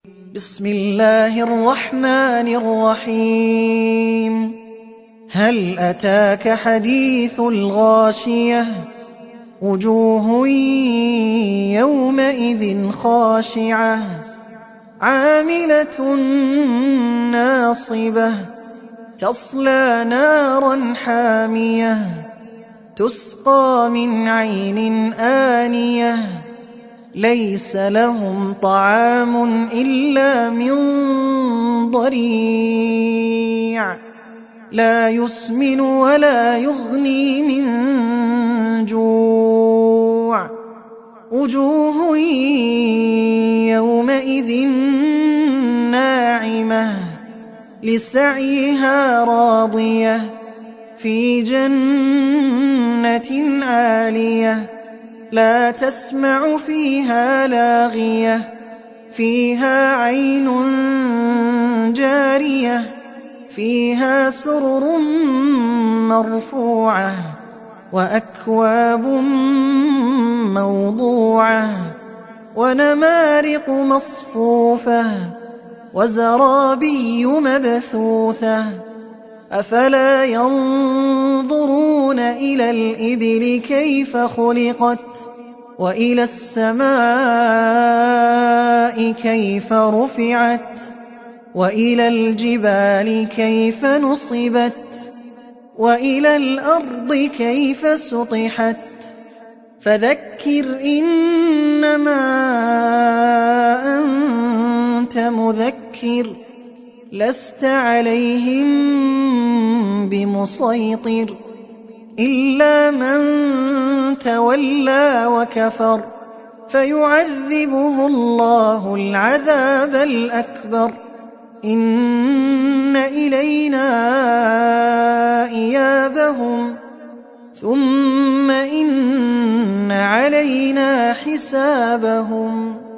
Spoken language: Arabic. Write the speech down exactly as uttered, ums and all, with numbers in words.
بسم الله الرحمن الرحيم هل أتاك حديث الغاشية وجوه يومئذ خاشعة عاملة ناصبة تصلى نارا حامية تسقى من عين آنية ليس لهم طعام إلا من ضريع لا يسمن ولا يغني من جوع وجوه يومئذ ناعمة لسعيها راضية في جنة عالية لا تسمع فيها لاغية فيها عين جارية فيها سرر مرفوعة وأكواب موضوعة ونمارق مصفوفة وزرابي مبثوثة أفلا ينظرون إلى الإبل كيف خلقت وإلى السماء كيف رفعت وإلى الجبال كيف نصبت وإلى الأرض كيف سطحت فذكر إنما أنت مذكر لست عليهم بمسيطر إلا من تولى وكفر فيعذبه الله العذاب الأكبر إن إلينا إيابهم ثم إن علينا حسابهم.